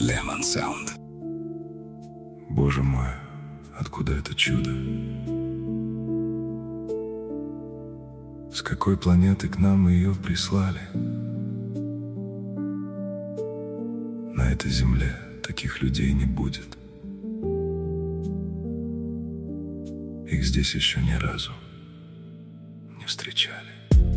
Lemon Sound. Боже мой, откуда это чудо? С какой планеты к нам ее прислали? На этой земле таких людей не будет. Их здесь еще ни разу не встречали.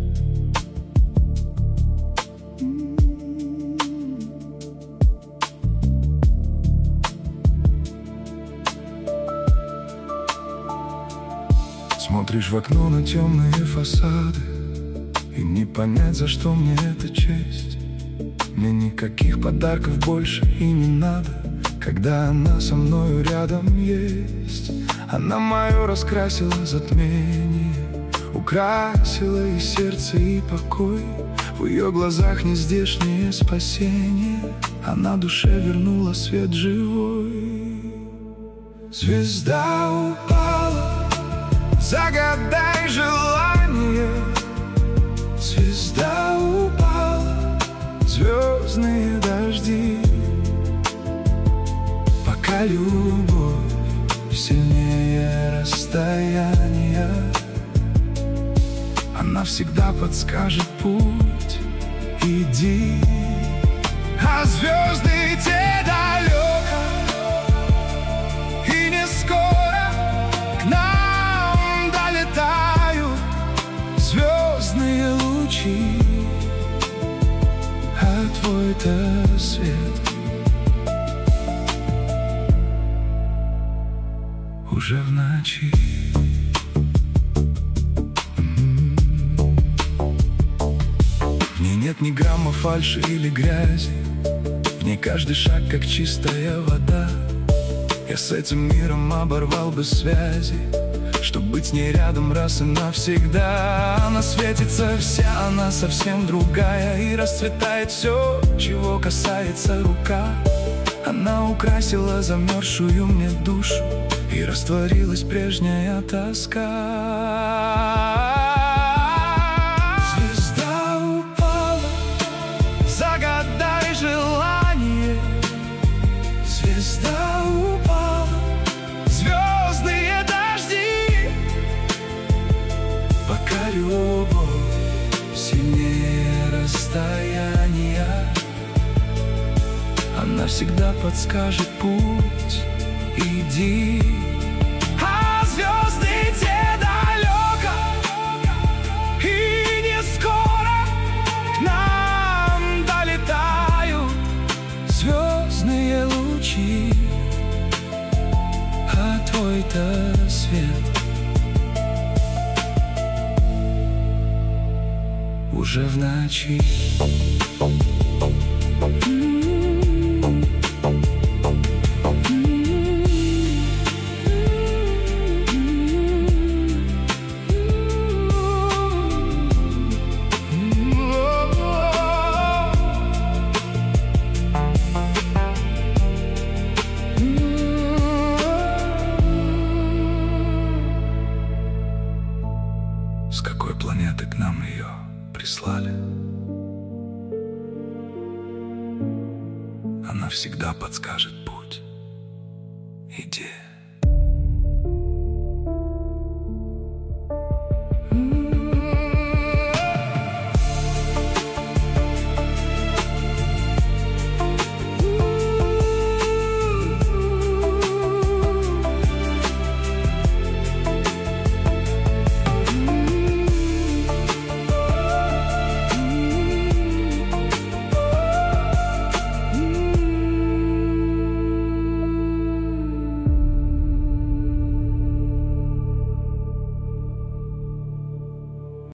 Смотришь в окно на темные фасады, и не понять, за что мне эта честь. Мне никаких подарков больше и не надо, когда она со мною рядом есть. Она мое раскрасила затмение, украсила и сердце, и покой. В ее глазах нездешнее спасение, она душе вернула свет живой. Звезда упала, загадай желание. Звезда упала, звездные дожди. Пока любовь сильнее расстояния, она всегда подскажет путь, иди. А звезды те далеко, и не скоро к нам долетают звездные лучи. А твой-то свет уже в ночи. В ней нет ни грамма фальши или грязи, в ней каждый шаг как чистая вода. Я с этим миром оборвал бы связи, чтоб быть с ней рядом раз и навсегда. Она светится вся, она совсем другая, и расцветает все, чего касается рука. Она украсила замерзшую мне душу, и растворилась прежняя тоска. Звезда упала, загадай желание. Звезда упала, звездные дожди. Пока любовь сильнее расстояния, она всегда подскажет путь, иди. А звезды те далеко, и не скоро к нам долетают звездные лучи. А твой-то свет уже в ночи. С какой планеты к нам ее прислали? Она всегда подскажет путь, иди.